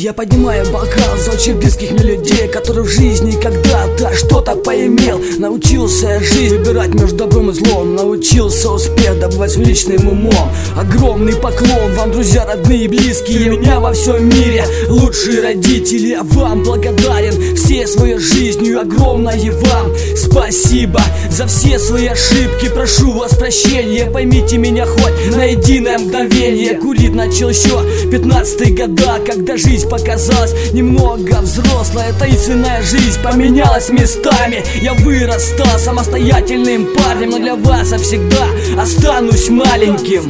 Я поднимаю бокал за очень близких мне людей, которые в жизни когда-то что-то поимел. Научился я жизнь выбирать между добром и злом, научился успех добывать личным умом. Огромный поклон вам, друзья, родные и близкие, меня во всем мире лучшие родители. Я вам благодарен всей своей жизнью, огромное вам спасибо за все свои ошибки. Прошу вас прощения, поймите меня хоть на единое мгновение. Курить начал еще 15-е года, когда жизнь показалась немного взрослая. Таинственная жизнь поменялась местами. Я вырос, стал самостоятельным парнем, но для вас я всегда останусь маленьким.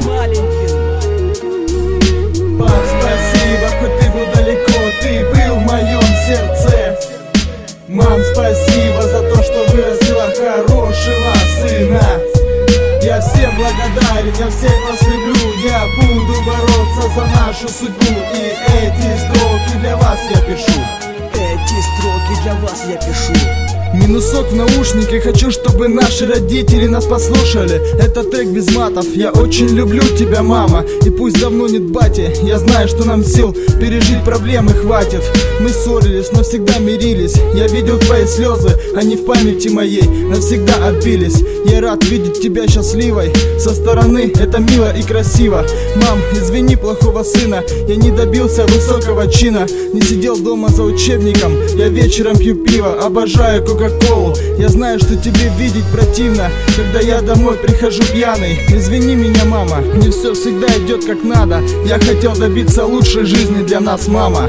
Пап, спасибо, хоть ты был далеко, ты был в моем сердце. Мам, спасибо за то, что вырастила хорошего сына. Я всем благодарен, я всех вас люблю. Я буду бороться за нашу судьбу. И эти строки для вас я пишу. Эти строки для вас я пишу. Минусок в наушнике, хочу, чтобы наши родители нас послушали. Это трек без матов, я очень люблю тебя, мама. И пусть давно нет бати, я знаю, что нам сил пережить проблемы хватит. Мы ссорились, но всегда мирились. Я видел твои слезы, они в памяти моей навсегда отбились. Я рад видеть тебя счастливой, со стороны это мило и красиво. Мам, извини плохого сына, я не добился высокого чина. Не сидел дома за учебником, я вечером пью пиво. Обожаю кока-колу, я знаю, что тебе видеть противно, когда я домой прихожу пьяный. Извини меня, мама, не все всегда идет как надо. Я хотел добиться лучшей жизни для нас, мама.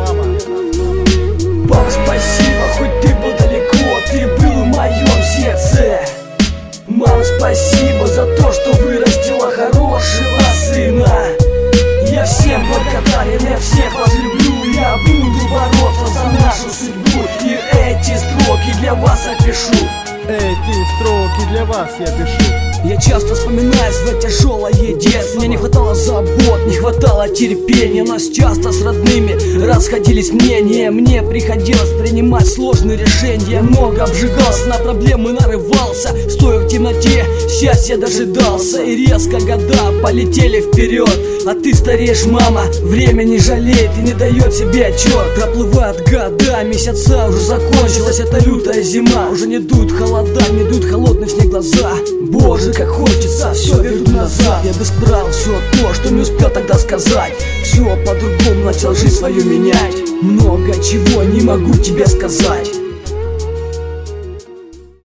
Пап, спасибо, хоть ты был далеко, ты был в моем сердце. Мам, спасибо за то, что вырастила хорошего сына. Я всем благодарен, я всех вас люблю. Я буду бороться за нашу судьбу. И эти строки для вас я пишу. Эти строки для вас я пишу. Я часто вспоминаю свое тяжелое детство. Мне не хватало забот, не хватало терпения. Нас часто с родными расходились мнения. Мне приходилось принимать сложные решения. Много обжигался, на проблемы нарывался. Стоя в темноте, счастья дожидался. И резко года полетели вперед. А ты стареешь, мама, время не жалеет и не дает себе отчет. Проплывают года, месяца уже закончилась эта лютая зима. Уже не дуют холода, не дуют холодные снег глаза. Боже, как хочется все вернуть назад. Я бы исправил все то, что не успел тогда сказать. Все по-другому начал жизнь свою менять. Много чего не могу тебе сказать.